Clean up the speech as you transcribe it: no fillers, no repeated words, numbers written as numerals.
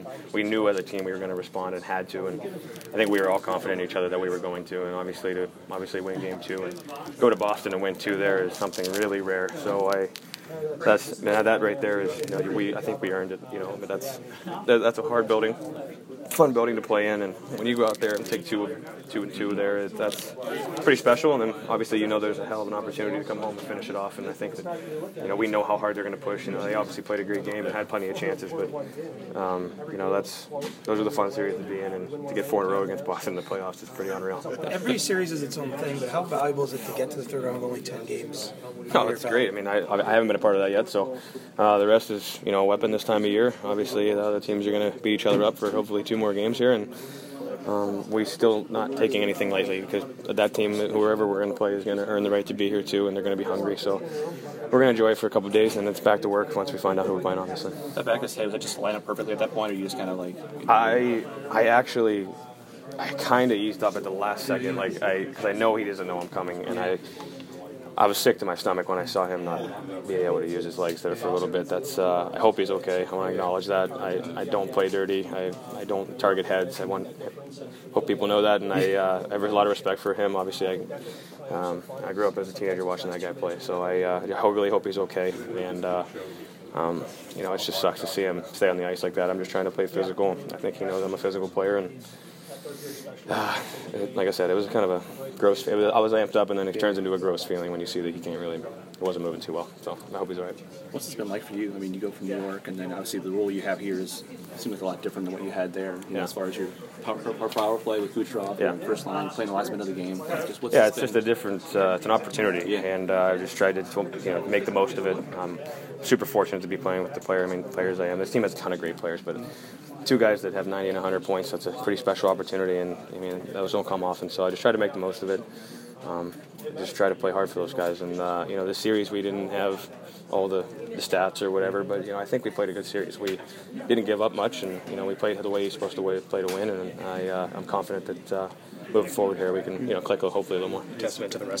We knew as a team we were going to respond and had to, and I think we were all confident in each other that we were going to. And obviously win Game 2 and go to Boston and win 2 there is something really rare. So that right there is, I think we earned it. But that's a hard building, fun building to play in, and when you go out there and take 2-2 there, that's pretty special. And then obviously there's a hell of an opportunity to come home and finish it off. And I think that we know how hard they're going to push. They obviously played a great game and had plenty of chances, but those are the fun series to be in, and to get 4 in a row against Boston in the playoffs is pretty unreal. Every series is its own thing, but how valuable is it to get to the third round with only 10 games? No, that's great. I mean, I haven't been a part of that yet, so the rest is a weapon this time of year. Obviously, the other teams are going to beat each other up for hopefully 2 more games here, and we're still not taking anything lightly, because that team, whoever we're going to play, is going to earn the right to be here too, and they're going to be hungry. So we're going to enjoy it for a couple of days, and it's back to work once we find out who we're playing, obviously. That back of his head, was that just line up perfectly at that point, or you just kind of like... I kind of eased up at the last second, because I know he doesn't know I'm coming, and I was sick to my stomach when I saw him not be able to use his legs there for a little bit. That's I hope he's okay. I want to acknowledge that. I don't play dirty. I don't target heads. Hope people know that, and I have a lot of respect for him. Obviously, I grew up as a teenager watching that guy play, so I really hope he's okay. And it just sucks to see him stay on the ice like that. I'm just trying to play physical. I think he knows I'm a physical player, and like I said, it was kind of a gross. I was amped up, and then it turns into a gross feeling when you see that it wasn't moving too well. So I hope he's all right. What's this been like for you? I mean, you go from New York, and then obviously the role you have here seems like a lot different than what you had there. As far as your power play with Kucherov, and first line, playing the last minute of the game. It's just a different. It's an opportunity, and I just tried to make the most of it. I'm super fortunate to be playing with the players I am. This team has a ton of great players, but 2 guys that have 90 and 100 points, that's a pretty special opportunity, and those don't come often, so I just try to make the most of it. Just try to play hard for those guys, and this series we didn't have all the stats or whatever, but I think we played a good series. We didn't give up much, and we played the way you're supposed to play to win, and I'm confident that moving forward here we can click hopefully a little more. Testament to the rest.